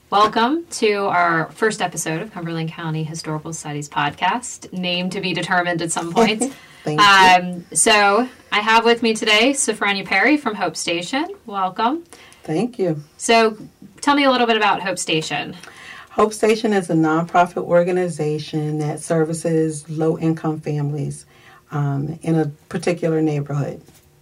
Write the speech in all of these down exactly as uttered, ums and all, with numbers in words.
Welcome to our first episode of Cumberland County Historical Society's podcast, name to be determined at some point. Thank um, you. So I have with me today Sophronia Perry from Hope Station. Welcome. Thank you. So tell me a little bit about Hope Station. Hope Station is a nonprofit organization that services low-income families um, in a particular neighborhood.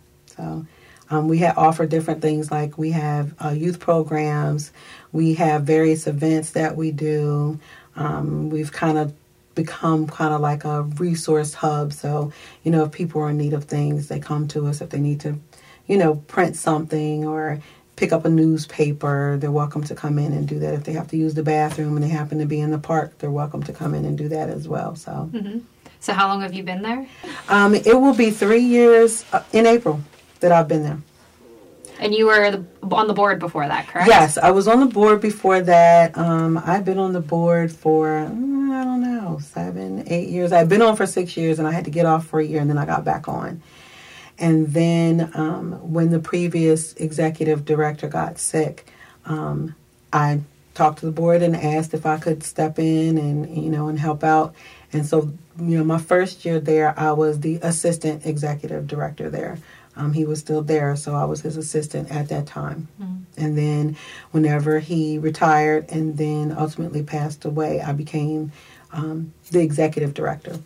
So um, we have offer different things, like we have uh, youth programs, we have various events that we do. Um, we've kind of become kind of like a resource hub. So, you know, if people are in need of things, they come to us. If they need to, you know, print something or pick up a newspaper, they're welcome to come in and do that. If they have to use the bathroom and they happen to be in the park, they're welcome to come in and do that as well. So, mm-hmm. So how long have you been there? Um, it will be three years in April that I've been there. And you were the, on the board before that, correct? Yes, I was on the board before that. Um, I've been on the board for, mm, I don't know, seven, eight years. I've been on for six years, and I had to get off for a year, and then I got back on. And then um, when the previous executive director got sick, um, I talked to the board and asked if I could step in and, you know, and help out. And so, you know, my first year there, I was the assistant executive director there. Um, he was still there, so I was his assistant at that time. Mm-hmm. And then whenever he retired and then ultimately passed away, I became um, the executive director.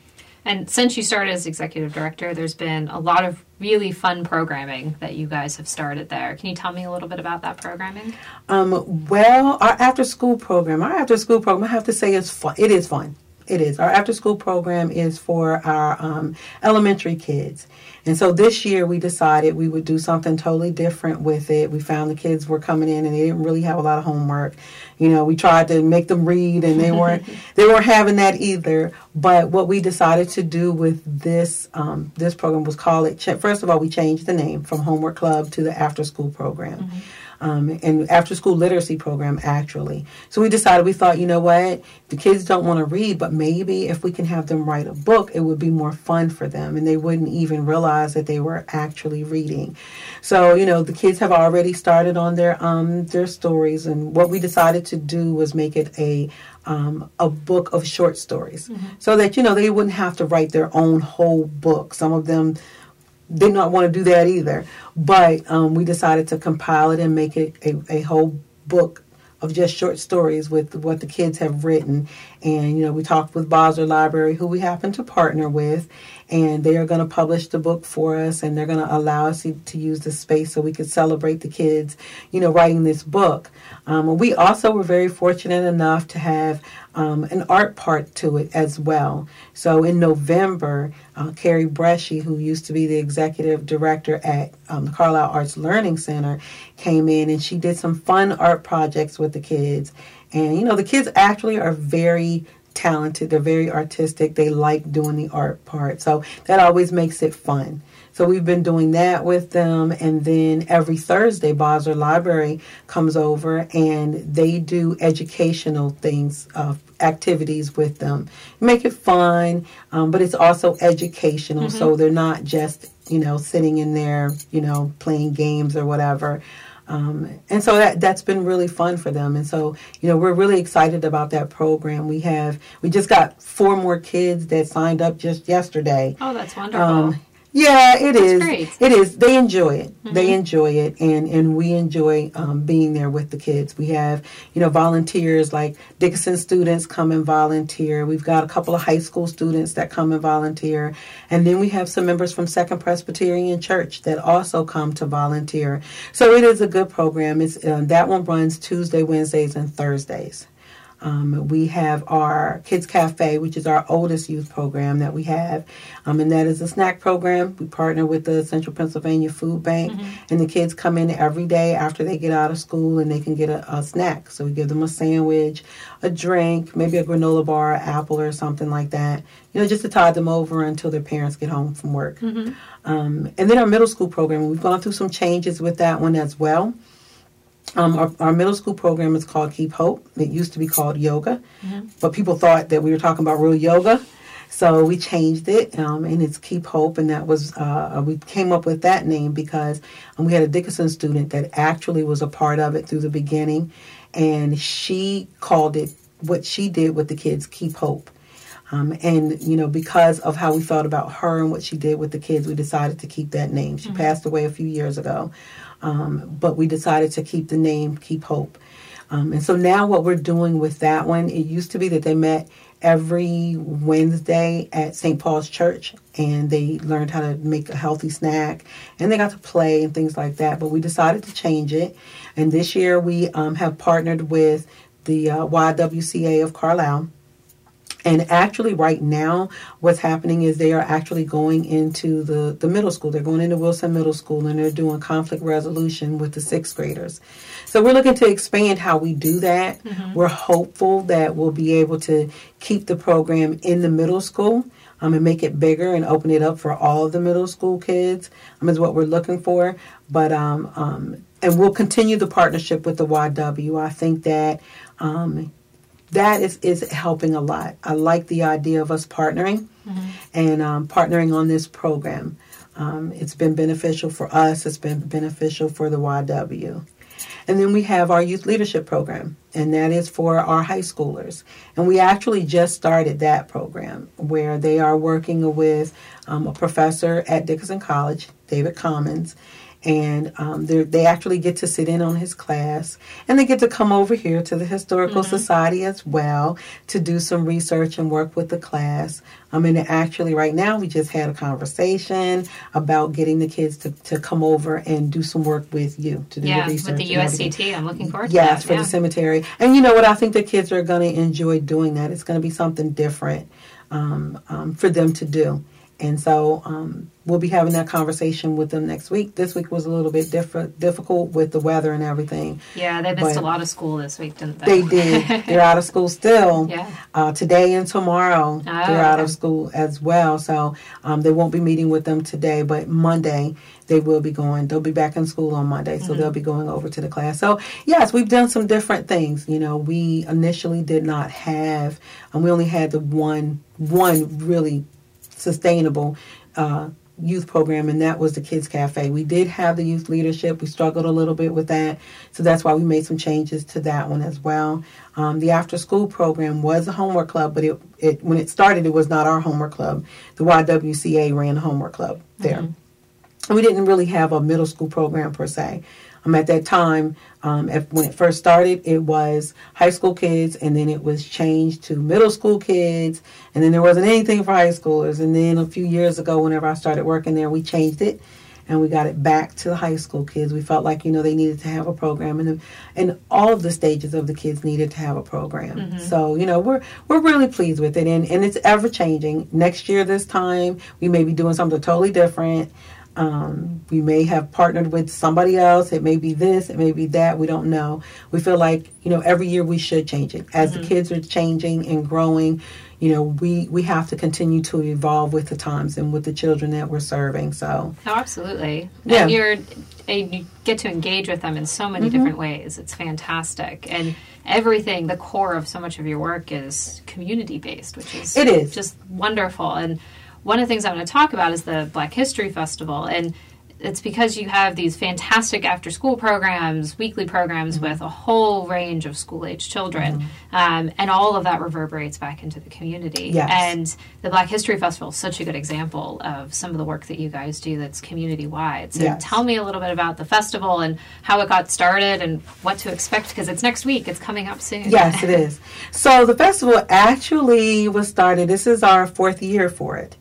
And since you started as executive director, there's been a lot of really fun programming that you guys have started there. Can you tell me a little bit about that programming? Um, well, our after-school program, our after-school program, I have to say is fun. It is fun. It is. Our after-school program is for our um, elementary kids. And so this year we decided we would do something totally different with it. We found the kids were coming in and they didn't really have a lot of homework. You know, we tried to make them read and they weren't they weren't having that either. But what we decided to do with this um, this program was call it, first of all, we changed the name from Homework Club to the After School Program. Mm-hmm. Um, and after school literacy program, actually. So we decided, we thought, you know what, the kids don't want to read, but maybe if we can have them write a book, it would be more fun for them, and they wouldn't even realize that they were actually reading. So, you know, the kids have already started on their um, their stories, and what we decided to do was make it a um, a book of short stories, mm-hmm. so that, you know, they wouldn't have to write their own whole book. Some of them did not want to do that either. But um, we decided to compile it and make it a, a whole book of just short stories with what the kids have written. And, you know, we talked with Bosler Library, who we happen to partner with, and they are going to publish the book for us, and they're going to allow us to, to use the space so we could celebrate the kids, you know, writing this book. Um, we also were very fortunate enough to have um, an art part to it as well. So in November, uh, Carrie Bresci, who used to be the executive director at um, the Carlisle Arts Learning Center, came in and she did some fun art projects with the kids. And, you know, the kids actually are very talented. They're very artistic. They like doing the art part. So that always makes it fun. So we've been doing that with them. And then every Thursday, Bosler Library comes over and they do educational things, uh, activities with them. Make it fun, um, but it's also educational. Mm-hmm. So they're not just, you know, sitting in there, you know, playing games or whatever. Um, and so that, that's been really fun for them. And so, you know, we're really excited about that program. We have, we just got four more kids that signed up just yesterday. Oh, that's wonderful. Um, yeah, it that's is. Great. It is. They enjoy it. Mm-hmm. They enjoy it. And, and we enjoy um, being there with the kids. We have, you know, volunteers like Dickinson students come and volunteer. We've got a couple of high school students that come and volunteer. And then we have some members from Second Presbyterian Church that also come to volunteer. So it is a good program. It's uh, that one runs Tuesday, Wednesdays, and Thursdays. Um, we have our Kids Cafe, which is our oldest youth program that we have, um, and that is a snack program. We partner with the Central Pennsylvania Food Bank, mm-hmm. and the kids come in every day after they get out of school, and they can get a, a snack. So we give them a sandwich, a drink, maybe a granola bar, an apple, or something like that, you know, just to tide them over until their parents get home from work. Mm-hmm. Um, and then our middle school program, we've gone through some changes with that one as well. Um, our, our middle school program is called Keep Hope. It used to be called Yoga, mm-hmm. but people thought that we were talking about real yoga, so we changed it, um, and it's Keep Hope, and that was, uh, we came up with that name because um, we had a Dickinson student that actually was a part of it through the beginning, and she called it, what she did with the kids, Keep Hope. Um, and, you know, because of how we felt about her and what she did with the kids, we decided to keep that name. She mm-hmm. passed away a few years ago, um, but we decided to keep the name Keep Hope. Um, and so now what we're doing with that one, it used to be that they met every Wednesday at Saint Paul's Church, and they learned how to make a healthy snack, and they got to play and things like that. But we decided to change it, and this year we um, have partnered with the uh, Y W C A of Carlisle. And actually right now what's happening is they are actually going into the, the middle school. They're going into Wilson Middle School, and they're doing conflict resolution with the sixth graders. So we're looking to expand how we do that. Mm-hmm. We're hopeful that we'll be able to keep the program in the middle school um, and make it bigger and open it up for all of the middle school kids um, is what we're looking for. But um, um, and we'll continue the partnership with the Y W. I think that um, that is, is helping a lot. I like the idea of us partnering mm-hmm. and um, partnering on this program. Um, it's been beneficial for us. It's been beneficial for the Y W. And then we have our youth leadership program, and that is for our high schoolers. And we actually just started that program where they are working with um, a professor at Dickinson College, David Commons, and um, they actually get to sit in on his class, and they get to come over here to the Historical mm-hmm. Society as well to do some research and work with the class. I mean, actually right now we just had a conversation about getting the kids to, to come over and do some work with you to do yeah, the research. with the U S C T. I'm looking forward to yes, that. for yeah. the cemetery. And you know what? I think the kids are going to enjoy doing that. It's going to be something different um, um, for them to do. And so um, we'll be having that conversation with them next week. This week was a little bit diff- difficult with the weather and everything. Yeah, they missed a lot of school this week, didn't they? They did. They're out of school still. Yeah. Uh, today and tomorrow, oh, they're okay. out of school as well. So um, they won't be meeting with them today, but Monday they will be going. They'll be back in school on Monday, so mm-hmm. they'll be going over to the class. So, yes, we've done some different things. You know, we initially did not have, and we only had the one one really sustainable uh, youth program, and that was the Kids Cafe. We did have the youth leadership. We struggled a little bit with that, so that's why we made some changes to that one as well. Um, the after school program was a homework club, but it, it when it started, it was not our homework club. The Y W C A ran a homework club there. Mm-hmm. And we didn't really have a middle school program per se. Um, at that time, um, if, when it first started, it was high school kids, and then it was changed to middle school kids, and then there wasn't anything for high schoolers. And then a few years ago, whenever I started working there, we changed it, and we got it back to the high school kids. We felt like, you know, they needed to have a program, and and all of the stages of the kids needed to have a program. Mm-hmm. So, you know, we're we're really pleased with it, and, and it's ever changing. Next year, this time, we may be doing something totally different. Um, we may have partnered with somebody else. It may be this, it may be that. We don't know. We feel like, you know, every year we should change it. As mm-hmm. the kids are changing and growing, you know, we, we have to continue to evolve with the times and with the children that we're serving. So, oh, absolutely. Yeah. And you're, you get to engage with them in so many mm-hmm. different ways. It's fantastic. And everything, the core of so much of your work is community-based, which is, it is just wonderful. And one of the things I want to talk about is the Black History Festival, and it's because you have these fantastic after-school programs, weekly programs mm-hmm. with a whole range of school-age children, mm-hmm. um, and all of that reverberates back into the community. Yes. And the Black History Festival is such a good example of some of the work that you guys do that's community-wide. So yes. tell me a little bit about the festival and how it got started and what to expect, because it's next week. It's coming up soon. Yes, it is. So the festival actually was started, this is our fourth year for it.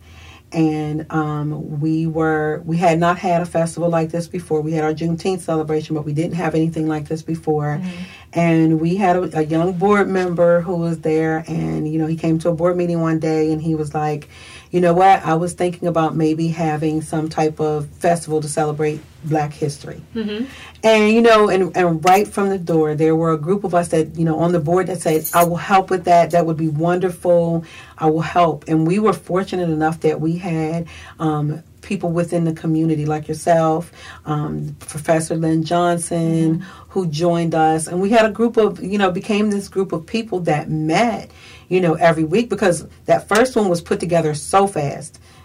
And um, we were we had not had a festival like this before. We had our Juneteenth celebration, but we didn't have anything like this before. Mm-hmm. And we had a, a young board member who was there, and you know, he came to a board meeting one day, and he was like, "You know what? I was thinking about maybe having some type of festival to celebrate Black history." Mm-hmm. And you know, and, and right from the door, there were a group of us that, you know, on the board that said, "I will help with that. That would be wonderful. I will help." And we were fortunate enough that we had um, people within the community like yourself, um, Professor Lynn Johnson, mm-hmm. who joined us. And we had a group of, you know, became this group of people that met, you know, every week, because that first one was put together so fast.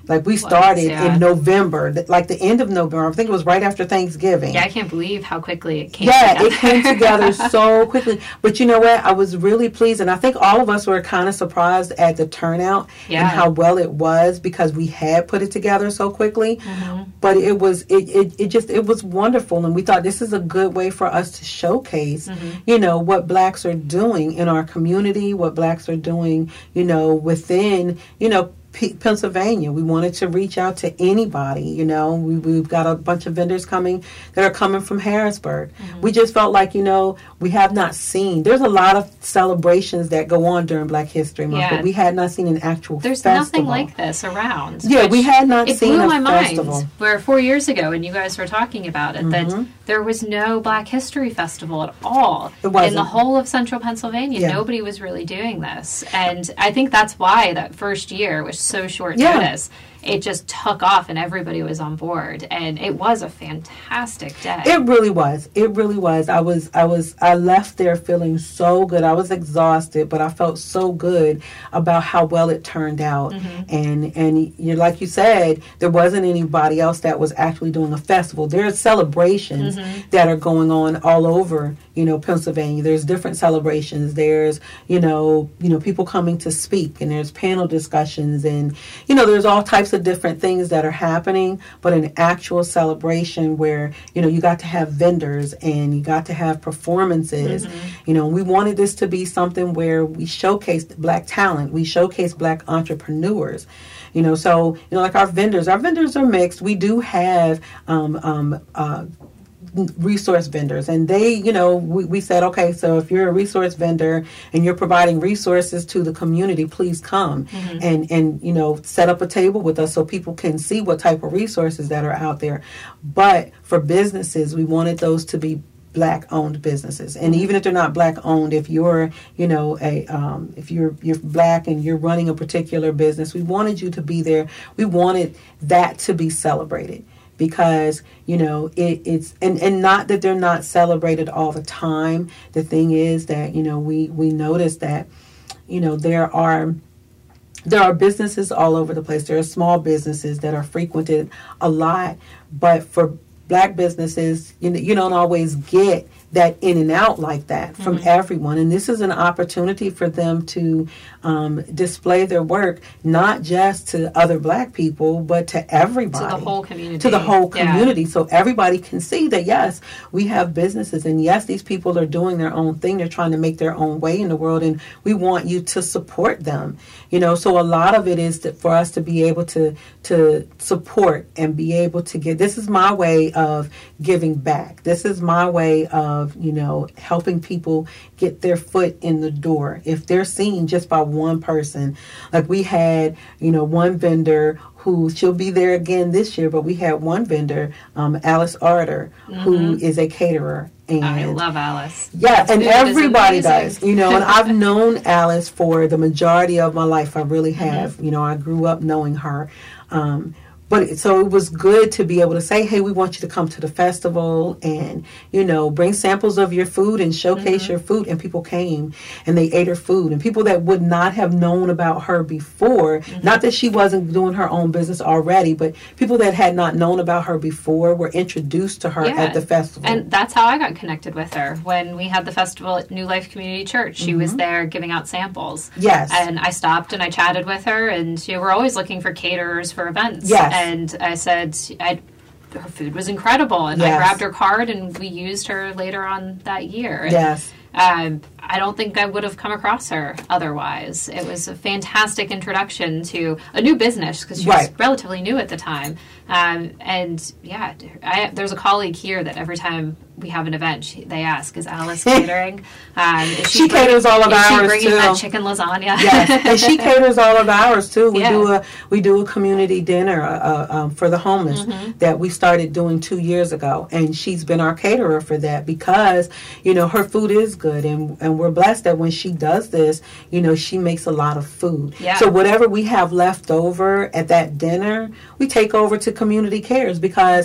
Like we started Was, yeah. in November, th- like the end of November. I think it was right after Thanksgiving. Yeah, I can't believe how quickly it came Yeah, together. it came together so quickly. But you know what? I was really pleased, and I think all of us were kind of surprised at the turnout Yeah. and how well it was because we had put it together so quickly. Mm-hmm. But it was it, it, it just it was wonderful, and we thought this is a good way for us to showcase, Mm-hmm. you know, what blacks are doing in our community, what blacks are doing, you know, within, you know, P- Pennsylvania. We wanted to reach out to anybody, you know. We, we've got a bunch of vendors coming that are coming from Harrisburg. Mm-hmm. We just felt like, you know, we have not seen, there's a lot of celebrations that go on during Black History Month, Yeah. but we had not seen an actual There's festival. nothing like this around. Yeah, which we had not it seen blew a my festival. mind where four years ago when you guys were talking about it that Mhm. there was no Black History Festival at all It wasn't. in the whole of central Pennsylvania. Yeah. Nobody was really doing this, and I think that's why that first year was so short Yeah. notice. It just took off and everybody was on board, and it was a fantastic day. It really was. It really was. I was I was I left there feeling so good. I was exhausted, but I felt so good about how well it turned out. Mm-hmm. And and you like you said, there wasn't anybody else that was actually doing a festival. There's celebrations Mm-hmm. that are going on all over, you know, Pennsylvania. There's different celebrations. There's, you know, you know, people coming to speak, and there's panel discussions, and you know, there's all types of different things that are happening, but an actual celebration where, you know, you got to have vendors and you got to have performances. Mm-hmm. You know, we wanted this to be something where we showcased Black talent, we showcased Black entrepreneurs. You know, so, you know, like our vendors, our vendors are mixed. We do have um, um, uh, resource vendors, and they, you know, we, we said, okay, so if you're a resource vendor and you're providing resources to the community, please come Mm-hmm. and and you know, set up a table with us so people can see what type of resources that are out there. But for businesses, we wanted those to be Black owned businesses, and even if they're not Black owned, if you're, you know, a um, if you're you're Black and you're running a particular business, we wanted you to be there. We wanted that to be celebrated. Because, you know, it, it's, and, and not that they're not celebrated all the time. The thing is that, you know, we, we notice that, you know, there are, there are businesses all over the place. There are small businesses that are frequented a lot. But for Black businesses, you know, you don't always get that in and out like that from Mm-hmm. everyone. And this is an opportunity for them to um, display their work, not just to other Black people, but to everybody. To the whole community. To the whole Yeah. community. So everybody can see that, yes, we have businesses, and yes, these people are doing their own thing. They're trying to make their own way in the world, and we want you to support them. You know, so a lot of it is that for us to be able to to support and be able to get, this is my way of giving back. This is my way of, you know, helping people get their foot in the door. If they're seen just by one person, like we had, you know, one vendor who, she'll be there again this year, but we had one vendor, um, Alice Arter, Mm-hmm. who is a caterer. And I love Alice. yeah, Her and food is everybody amazing. does, you know, and I've known Alice for the majority of my life. I really have. Mm-hmm. You know, I grew up knowing her. Um, But so it was good to be able to say, hey, we want you to come to the festival and, you know, bring samples of your food and showcase Mm-hmm. your food. And people came and they ate her food. And people that would not have known about her before, Mm-hmm. not that she wasn't doing her own business already, but people that had not known about her before were introduced to her Yeah. at the festival. And that's how I got connected with her. When we had the festival at New Life Community Church, she was there giving out samples. Yes. And I stopped and I chatted with her, and you know, we're always looking for caterers for events. Yes. And I said, I, her food was incredible. And I Yes. grabbed her card, and we used her later on that year. And, Yes. Um, I don't think I would have come across her otherwise. It was a fantastic introduction to a new business because she Right. was relatively new at the time. Um, and yeah, I, there's a colleague here that every time we have an event, she, they ask, "Is Alice catering?" Um, is She bring- caters all of is she ours, bringing too. that chicken lasagna? Yes, and she caters all of ours too. We Yeah. do a we do a community dinner uh, um, for the homeless Mm-hmm. that we started doing two years ago, and she's been our caterer for that because you know her food is good, and and we're blessed that when she does this, you know she makes a lot of food. Yeah. So whatever we have left over at that dinner, we take over to Community Cares because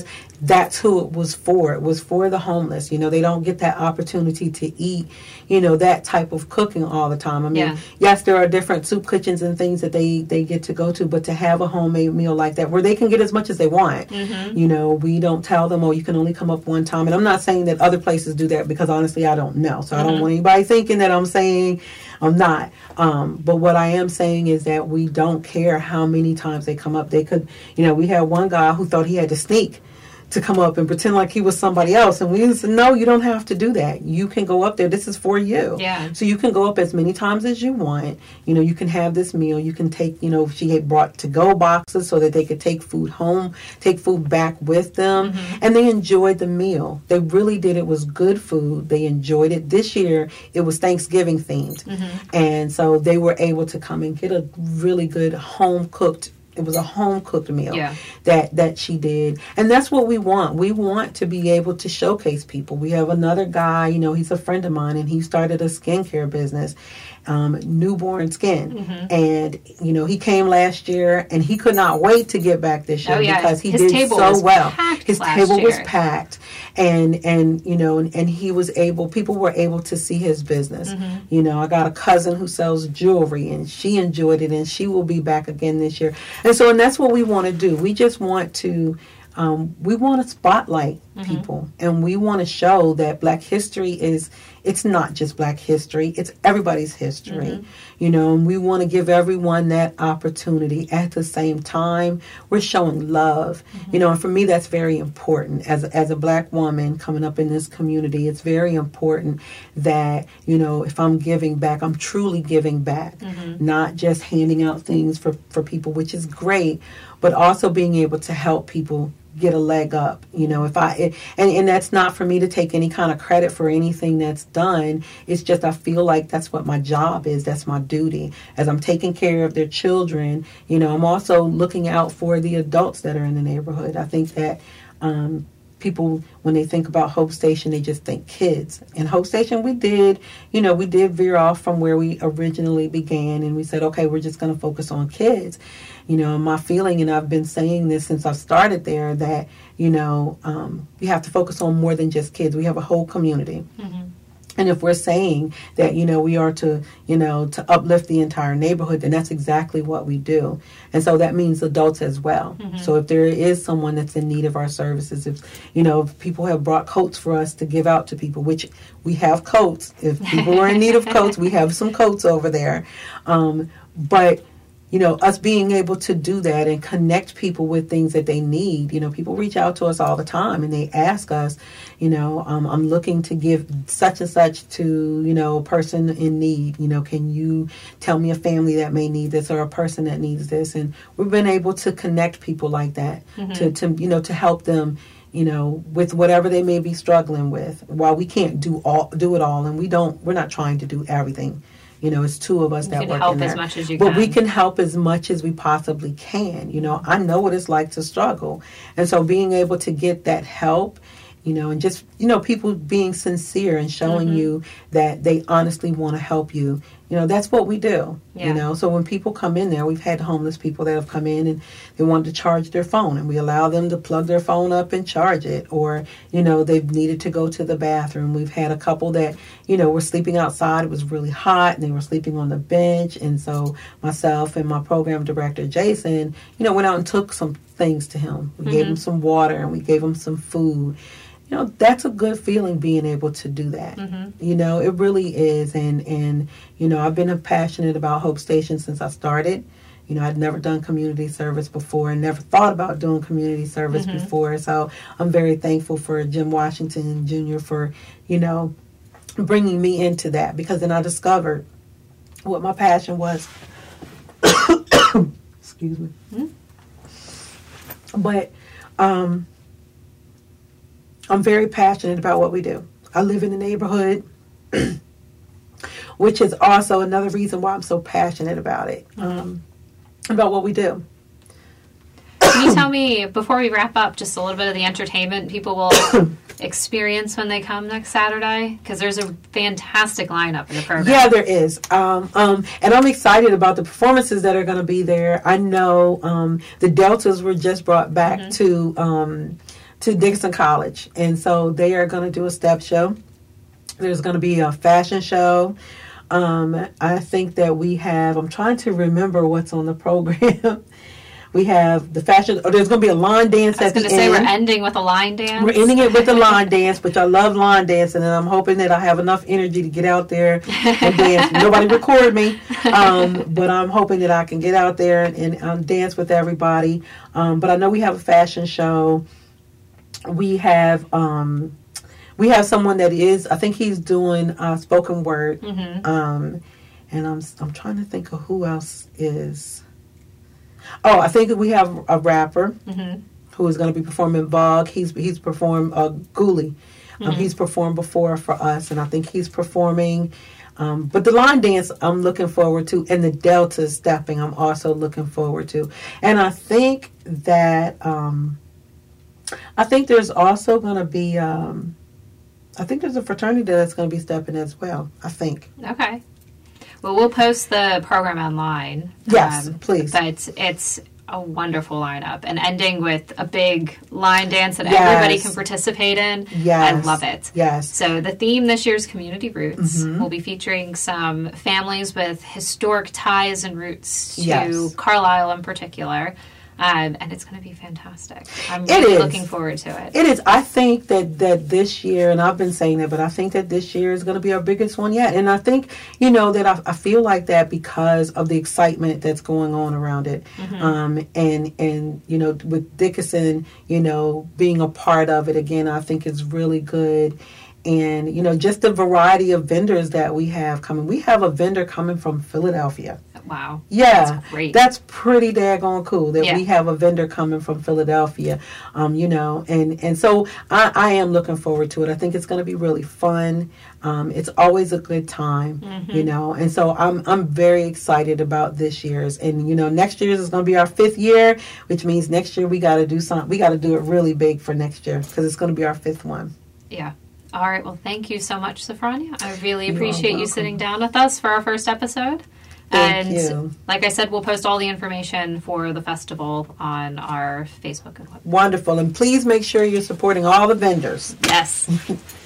that's who it was for. It was for the homeless. You know, they don't get that opportunity to eat, you know, that type of cooking all the time. I mean, yeah. yes, there are different soup kitchens and things that they, they get to go to, but to have a homemade meal like that where they can get as much as they want, mm-hmm. you know, we don't tell them, oh, you can only come up one time. And I'm not saying that other places do that because honestly, I don't know. So mm-hmm. I don't want anybody thinking that I'm saying I'm not. Um, but what I am saying is that we don't care how many times they come up. They could, you know, we had one guy who thought he had to sneak to come up and pretend like he was somebody else. And we said, no, you don't have to do that. You can go up there. This is for you. Yeah. So you can go up as many times as you want. You know, you can have this meal. You can take, you know, she had brought to-go boxes so that they could take food home, take food back with them. Mm-hmm. And they enjoyed the meal. They really did. It was good food. They enjoyed it. This year, it was Thanksgiving themed. Mm-hmm. And so they were able to come and get a really good home-cooked It was a home-cooked meal yeah. that, that she did. And that's what we want. We want to be able to showcase people. We have another guy, you know, he's a friend of mine, and he started a skincare business, um, Newborn Skin. Mm-hmm. And, you know, he came last year, and he could not wait to get back this year oh, yeah. because he His did table so was well. Packed His last table year. was packed. And, and you know, and, and he was able, people were able to see his business. Mm-hmm. You know, I got a cousin who sells jewelry, and she enjoyed it, and she will be back again this year. And so, and that's what we want to do. We just want to, um, we want to spotlight mm-hmm. people, and we want to show that Black history is, it's not just Black history, it's everybody's history. Mm-hmm. You know, and we want to give everyone that opportunity. At the same time, we're showing love. Mm-hmm. You know, and for me, that's very important. As a, as a Black woman coming up in this community, it's very important that, you know, if I'm giving back, I'm truly giving back, mm-hmm. not just handing out things for, for people, which is great, but also being able to help people get a leg up. You know, if I, it, and, and that's not for me to take any kind of credit for anything that's done. It's just I feel like that's what my job is. That's my duty. As I'm taking care of their children, you know, I'm also looking out for the adults that are in the neighborhood. I think that um, people, when they think about Hope Station, they just think kids. And Hope Station, we did, you know, we did veer off from where we originally began, and we said, okay, we're just going to focus on kids. You know, my feeling, and I've been saying this since I've started there, that, you know, um, we have to focus on more than just kids. We have a whole community. Mm-hmm. And if we're saying that, you know, we are to, you know, to uplift the entire neighborhood, then that's exactly what we do. And so that means adults as well. Mm-hmm. So if there is someone that's in need of our services, if, you know, if people have brought coats for us to give out to people, which we have coats. If people are in need of coats, we have some coats over there. Um, but you know, us being able to do that and connect people with things that they need. You know, people reach out to us all the time and they ask us, you know, um, I'm looking to give such and such to, you know, a person in need. You know, can you tell me a family that may need this or a person that needs this? And we've been able to connect people like that mm-hmm. to, to, you know, to help them, you know, with whatever they may be struggling with. While we can't do all, do it all, and we don't, we're not trying to do everything. You know, it's two of us you that can work help in there. as much as you but can. we can help as much as we possibly can. You know, I know what it's like to struggle. And so being able to get that help, you know, and just, you know, people being sincere and showing mm-hmm. you that they honestly want to help you. You know, that's what we do, yeah. you know. So when people come in there, we've had homeless people that have come in and they wanted to charge their phone, and we allow them to plug their phone up and charge it. Or, you know, they've needed to go to the bathroom. We've had a couple that, you know, were sleeping outside. It was really hot, and they were sleeping on the bench. And so myself and my program director, Jason, you know, went out and took some things to him. We mm-hmm. gave him some water, and we gave him some food. You know, that's a good feeling, being able to do that. Mm-hmm. You know, it really is. And, and, you know, I've been passionate about Hope Station since I started. You know, I'd never done community service before and never thought about doing community service mm-hmm. before. So I'm very thankful for Jim Washington Junior for, you know, bringing me into that, because then I discovered what my passion was. Excuse me. Mm-hmm. But, um... I'm very passionate about what we do. I live in the neighborhood, which is also another reason why I'm so passionate about it, um, about what we do. Can you tell me, before we wrap up, just a little bit of the entertainment people will experience when they come next Saturday? Because there's a fantastic lineup in the program. Yeah, there is. Um, um, and I'm excited about the performances that are going to be there. I know um, the Deltas were just brought back mm-hmm. to... Um, to Dickinson College. And so they are going to do a step show. There's going to be a fashion show. Um, I think that we have, I'm trying to remember what's on the program. We have the fashion, or there's going to be a line dance at the end. I was going to say we're ending with a line dance. We're ending it with a line dance, which I love line dancing, and I'm hoping that I have enough energy to get out there and dance. Nobody record me, um, but I'm hoping that I can get out there and, and um, dance with everybody. Um, but I know we have a fashion show. We have um, we have someone that is, I think he's doing uh, spoken word, mm-hmm. um, and I'm I'm trying to think of who else is. Oh, I think we have a rapper mm-hmm. who is going to be performing Vogue. He's he's performed uh, Ghoulie. Um, mm-hmm. He's performed before for us, and I think he's performing. Um, but the line dance, I'm looking forward to, and the Delta stepping, I'm also looking forward to. And I think that um, I think there's also going to be. Um, I think there's a fraternity that's going to be stepping as well. I think. Okay. Well, we'll post the program online. Yes, um, please. But it's a wonderful lineup. And ending with a big line dance that yes. everybody can participate in. Yes. I love it. Yes. So the theme this year's Community Roots. Mm-hmm. We'll be featuring some families with historic ties and roots to yes. Carlisle in particular. Um, and it's going to be fantastic. I'm it really is. looking forward to it. It is. I think that, that this year, and I've been saying that, but I think that this year is going to be our biggest one yet. And I think, you know, that I, I feel like that because of the excitement that's going on around it. Mm-hmm. Um, and, and, you know, with Dickinson, you know, being a part of it again, I think is really good. And, you know, just the variety of vendors that we have coming. We have a vendor coming from Philadelphia. Wow. Yeah. That's great. That's pretty daggone cool that yeah. we have a vendor coming from Philadelphia. Um, you know, and, and so I, I am looking forward to it. I think it's going to be really fun. Um, it's always a good time, mm-hmm. you know, and so I'm I'm very excited about this year's. And, you know, next year's is going to be our fifth year, which means next year we got to do something. We got to do it really big for next year because it's going to be our fifth one. Yeah. All right. Well, thank you so much, Sophronia. I really appreciate you sitting down with us for our first episode. Thank and you. Like I said, we'll post all the information for the festival on our Facebook and website. Wonderful. And please make sure you're supporting all the vendors. Yes.